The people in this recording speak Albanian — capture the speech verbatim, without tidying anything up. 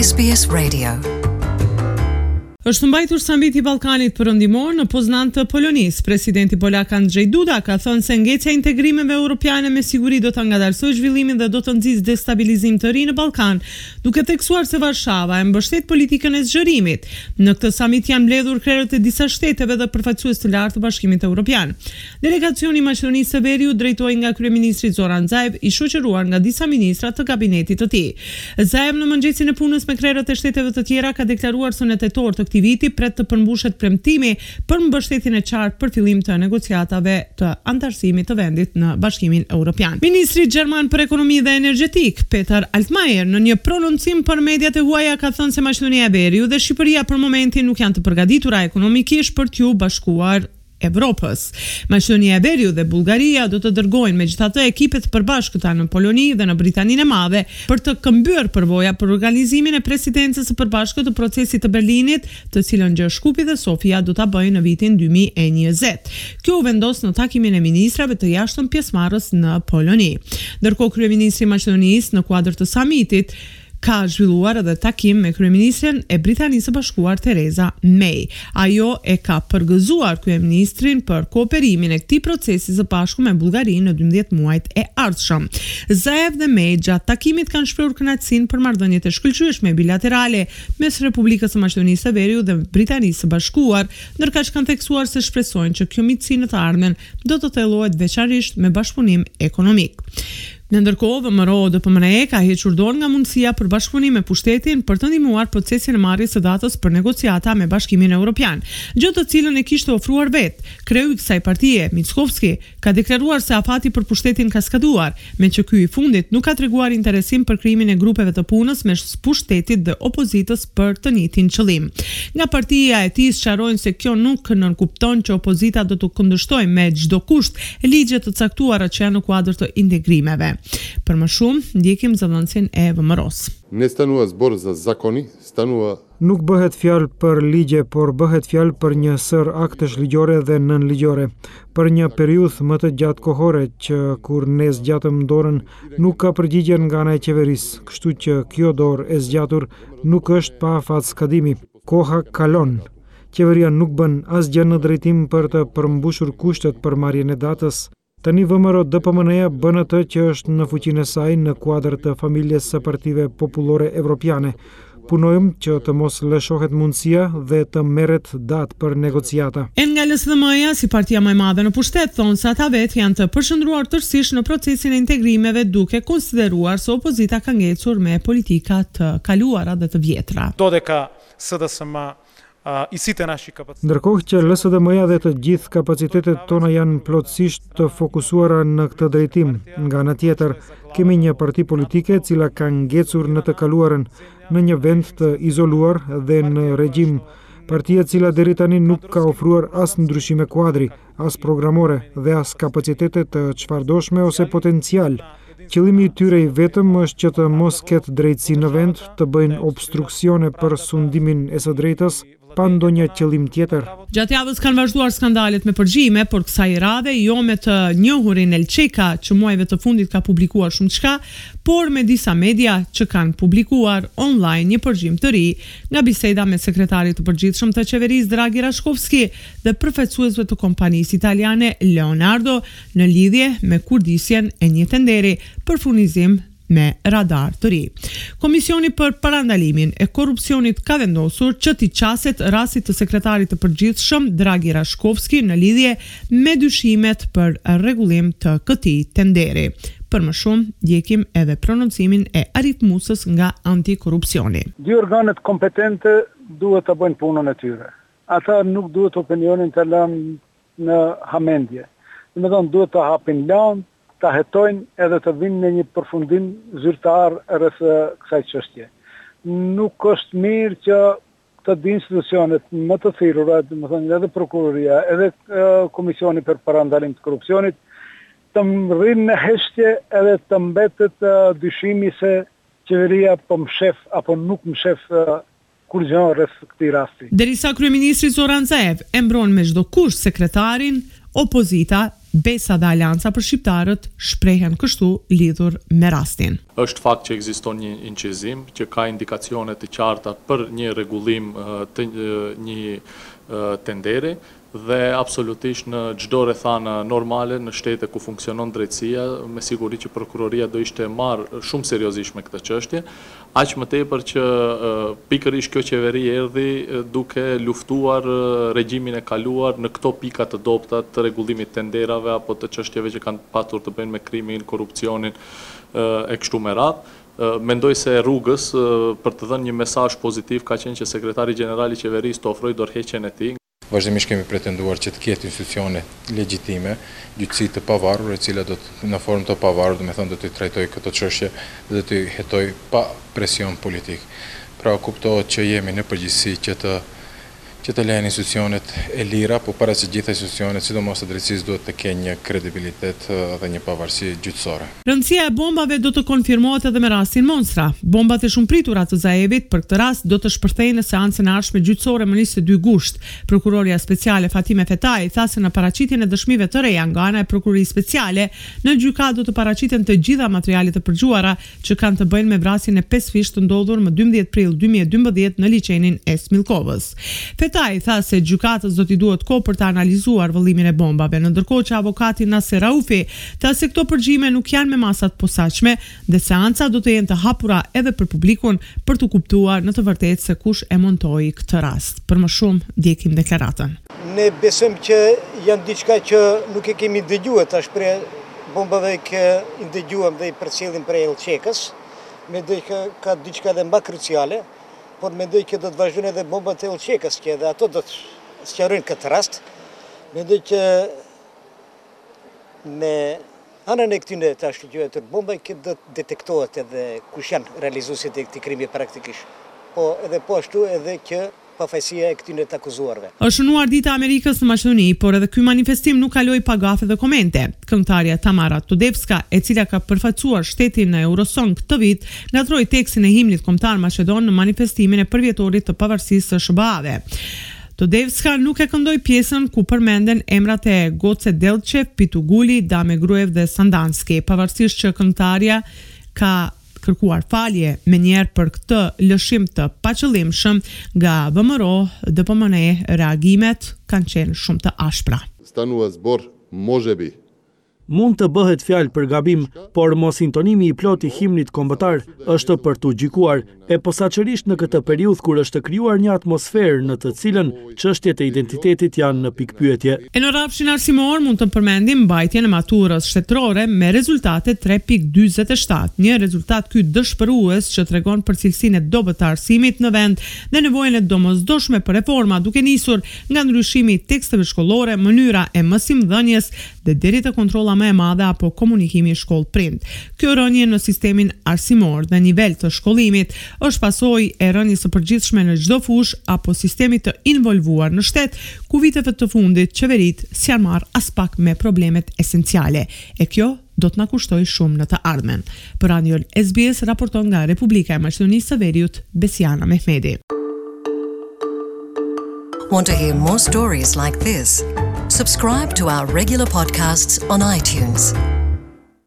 S B S Radio. Është mbajtur samiti i Ballkanit perëndimor në Poznan të Polonisë. Presidenti polak Andrzej Duda ka thënë se ngecja e integrimeve europiane me siguri do ta ngadalsojë zhvillimin dhe do të nxjisë destabilizim të ri në Ballkan, duke theksuar se Varshava e mbështet politikën e zgjerimit. Në këtë samit janë mbledhur krerët e disa shteteve dhe përfaqësues të lartë të Bashkimit Evropian. Delegacioni i Maqedonisë së Veriut drejtohej nga kryeministri Zoran Zaev, i shoqëruar nga disa ministra të kabinetit të tij. Zaev në mëngjesin e punës me krerët e shteteve të tjera ka deklaruar se në tetor të këtij viti pret të përmbushet premtimi për mbështetjen e qartë për fillim të negociatave të antarësimit të vendit në Bashkimin Evropian. Ministri gjerman për ekonomi dhe energjetik, Peter Altmaier, në një prononcim për mediat e huaja ka thënë se Maqedonia e Veriut dhe Shqipëria për momentin nuk janë të përgatitura ekonomikisht për t'u bashkuar Evropës. Maqedonia e Veriut dhe Bullgaria do të dërgojnë megjithatë ekipe të përbashkëta në Poloni dhe në Britaninë e Madhe për të këmbyer përvoja për organizimin e presidencës së përbashkët të procesit të Berlinit, të cilën Gjashkupi dhe Sofia do ta bëjnë në vitin dy mijë e njëzet. Kjo u vendos në takimin e ministrave të jashtëm pjesëmarrës në Poloni. Ndërkohë kryeministri i Maqedonisë në kuadër të samitit ka zhvilluar edhe takim me kryeministren e Britanisë së Bashkuar Theresa May. Ajo e ka përgëzuar kryeministrin për kooperimin e këtij procesi së bashku me Bullgarinë në dymbëdhjetë muajt e ardhshëm. Zaev dhe May gjatë takimit kanë shprehur kënaqësinë për marrëdhëniet e shkëlqyeshme bilaterale mes Republikës së Maqedonisë së Veriut dhe Britanisë së Bashkuar, ndërkaq kanë theksuar se shpresojnë që kjo miqësi në të ardhmen do të thellohet veçanërisht me bashkëpunim ekonomik. Në ndërkohë, V M R O D P M N E ka hequr dorë nga mundësia për bashkëpunim me pushtetin për të ndihmuar procesin e marrjes së datës për negociata me Bashkimin Evropian, gjë të cilën e kishte ofruar vetë. Kreu i kësaj partie, Mickovski, ka deklaruar se afati për pushtetin ka skaduar, me që ky i fundit nuk ka treguar interesim për krijimin e grupeve të punës mes pushtetit dhe opozitës për të njëjtin qëllim. Nga partia e tij sqarojnë se kjo nuk nënkupton që opozita do të kundërshtojë me çdo kusht ligjet të caktuara që janë në kuadër të integrimeve. Për më shumë, ndjekim zëvendësin e V M R O-s. Ne stanua zbor za zakoni, stanua Nuk bëhet fjalë për ligje, por bëhet fjalë për një sër aktesh ligjore dhe nënligjore. Për një periudhë më të gjatë kohore që kur ne zgjatëm dorën, nuk ka përgjigje nga ana e qeverisë, kështu që kjo dorë e zgjatur nuk është pa afat skadimi. Koha kalon. Qeveria nuk bën asgjë në drejtim për të përmbushur kushtet për marrjen e datës. Tani V M R O D P M N E bën atë që është në fuqinë e saj në kuadër të familjes së Partive Popullore Evropiane. Punojmë që të mos lëshohet mundësia dhe të merret datë për negociata. E nga L S D M-ja, si partia më e madhe në pushtet, thonë se ata vetë janë të përshëndruar tërësisht në procesin e integrimeve, duke konsideruar se opozita ka ngecur me politika të kaluara dhe të vjetra. Dodeka S D S M Ndërkohë që L S D M-ja dhe të gjithë kapacitetet tona janë plotësisht të fokusuara në këtë drejtim. Nga ana tjetër, kemi një parti politike e cila ka ngecur në të kaluarën, në një vend të izoluar dhe në regjim. Partia e cila deri tani nuk ka ofruar as ndryshime kuadri, as programore dhe as kapacitete të çfarëdoshme ose potencial. Qëllimi i tyre i vetëm është që të mos ketë drejtësi në vend, të bëjnë obstruksione për sundimin e së drejtës, pa ndonjë qëllim tjetër. Gjatë javës kanë vazhduar skandalet me përgjime, por kësaj radhe jo me të njohurin Elçeka, që muajve të fundit ka publikuar shumë çka, por me disa media që kanë publikuar online një përgjim të ri nga biseda me sekretarit të përgjithshëm të qeverisë Draghi Rashkovski dhe përfaqësuesve të kompanisë italiane Leonardo në lidhje me kurdisjen e një tenderi për furnizim me radar të ri. Komisioni për parandalimin e korrupsionit ka vendosur që t'i qaset rastit të sekretarit të përgjithshëm Draghi Rashkovski në lidhje me dyshimet për rregullim të këtij tenderi. Për më shumë, ndjekim edhe prononcimin e Arif Musës nga antikorrupsioni. Dy organet kompetente duhet të bëjnë punën e tyre. Ata nuk duhet opinionin të lënë në hamendje. Do të thonë duhet të hapin lanë, ta hetojnë edhe të vinë në një përfundim zyrtar rreth kësaj çështje. Nuk është mirë që të dy institucionet më të thirrura, do të thonë edhe prokuroria, edhe uh, Komisioni për parandalim të korrupsionit, të rrinë në heshtje edhe të mbetet uh, dyshimi se qeveria po mshef apo nuk mshef uh, kur gjë rreth këtij rasti. Derisa kryeministri Zoran Zaev e mbron me çdo kusht sekretarin, opozita Besa dhe Alianca për shqiptarët shprehen kështu lidhur me rastin. Është fakt që ekziston një incizim që ka indikacione të qarta për një rregullim të një tenderi dhe absolutisht në çdo rrethana normale në shtete ku funksionon drejtësia, me siguri që prokuroria do ishte marrë shumë seriozisht me këtë çështje, aq më tepër që pikërisht kjo qeveri erdhi duke luftuar regjimin e kaluar në këto pika të dobta të rregullimit të tenderave apo të çështjeve që kanë patur të bëjnë me krimin, korrupsionin e kështu me radhë. Mendoj se rrugës për të dhënë një mesazh pozitiv ka qenë që sekretari gjenerali i qeverisë të ofrojë dorëheqjen e tij. Vazhdimisht kemi pretenduar që të ketë institucione legjitime, gjyqësi të pavarur, e cila do të në formë të pavarur, do të thonë do të trajtojë këtë çështje dhe do të hetojë pa presion politik. Pra kuptohet që jemi në përgjithësi që të që të lejnë institucionet e lira, po para se gjitha institucionet, sidomos të drejtësisë, duhet të kenë një kredibilitet dhe një pavarësi gjyqësore. Rëndësia e bombave do të konfirmohet edhe me rastin Monstra. Bombat e shumëpritura të Zaevit për këtë rast do të shpërthejnë në seancën e ardhshme gjyqësore më njëzet e dy gusht. Prokuroria speciale Fatime Fetaj tha se në paraqitjen e dëshmive të reja nga ana e prokurorisë speciale, në gjykatë do të paraqiten të gjitha materialet e përgjuara që kanë të bëjnë me vrasjen e pesë fish të ndodhur më dymbëdhjetë prill dy mijë e dymbëdhjetë në liçenin e Smilkovës. Fetaj tha se gjykatës do t'i duhet kohë për të analizuar vëllimin e bombave, në ndërkohë që avokati Nasser Raufi tha se këto përgjime nuk janë me masat posaçme dhe seanca do të jenë të hapura edhe për publikun për të kuptuar në të vërtetë se kush e montoi këtë rast. Për më shumë ndjekim deklaratën. Ne besojmë që janë diçka që nuk e kemi dëgjuar tash për bombave që i dëgjuam dhe i përcjellim prej Elçekës, mendoj që ka diçka edhe më kruciale. Por mendoj që do të vazhdojnë edhe bombat e Elçekës, që edhe ato do të sqarojnë këtë rast. Mendoj që me anën e këtyre tash të bomba që do të detektohet edhe kush janë realizuesit e këtij krimi praktikisht. Po edhe po ashtu edhe që pafajësia e këtyre të akuzuarve. Është shënuar dita e Amerikës në Maqedoni, por edhe ky manifestim nuk kaloi pa gafe dhe komente. Këngëtarja Tamara Tudevska, e cila ka përfaqësuar shtetin në Eurosong këtë vit, ngatroi tekstin e himnit kombëtar maqedon në manifestimin e përvjetorit të pavarësisë së sh b a-ve. Tudevska nuk e këndoi pjesën ku përmenden emrat e Goce Delçev, Pituguli, Dame Gruev dhe Sandanski, pavarësisht që këngëtarja ka kërkuar falje me njerë për këtë lëshim të paqëllimshëm nga V M R O, D P M N, reagimet kanë qenë shumë të ashpra. Stanua zbor možebi. Mund të bëhet fjalë për gabim, por mos intonimi i plot i himnit kombëtar është për t'u gjykuar, e posaçërisht në këtë periudhë kur është krijuar një atmosferë në të cilën çështjet e identitetit janë në pikpyetje. E në rrafshin arsimor mund të përmendim mbajtjen e maturës shtetërore me rezultate tre pikë dyzet e shtatë, një rezultat ky dëshpërues që tregon për cilësinë e dobët të arsimit në vend dhe nevojën e domosdoshme për reforma, duke nisur nga ndryshimi i teksteve shkollore, mënyra e mësimdhënies dhe deri te kontrolla më e madhe apo komunikimi shkollë prind. Kjo rënje në sistemin arsimor dhe nivel të shkollimit është pasojë e rënies së përgjithshme në çdo fushë apo sistemi të involvuar në shtet, ku viteve të fundit qeveritë s'janë marrë as pak me problemet esenciale. E kjo do të na kushtoj shumë në të ardhmen. Për radion S B S raporton nga Republika e Maqedonisë së Veriut, Besiana Mehmeti. Want to hear more stories like this? Subscribe to our regular podcasts on iTunes.